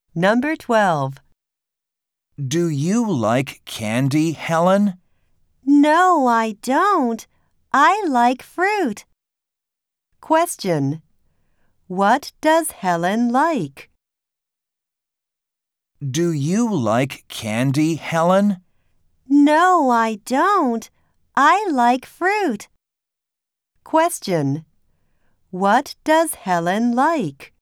Number 12. Do you like candy, Helen? No, I don't. I like fruit. Question. What does Helen like? Do you like candy, Helen? No, I don't. I like fruit. Question. What does Helen like?